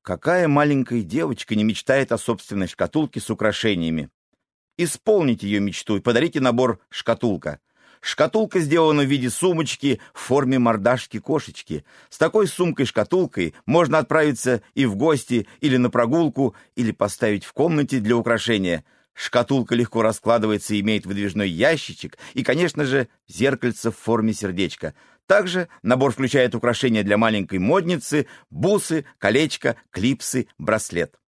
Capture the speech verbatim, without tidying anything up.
Какая маленькая девочка не мечтает о собственной шкатулке с украшениями? Исполните ее мечту и подарите набор «Шкатулка». Шкатулка сделана в виде сумочки в форме мордашки-кошечки. С такой сумкой-шкатулкой можно отправиться и в гости, или на прогулку, или поставить в комнате для украшения. Шкатулка легко раскладывается и имеет выдвижной ящичек и, конечно же, зеркальце в форме сердечка. Также набор включает украшения для маленькой модницы, бусы, колечко, клипсы, браслет.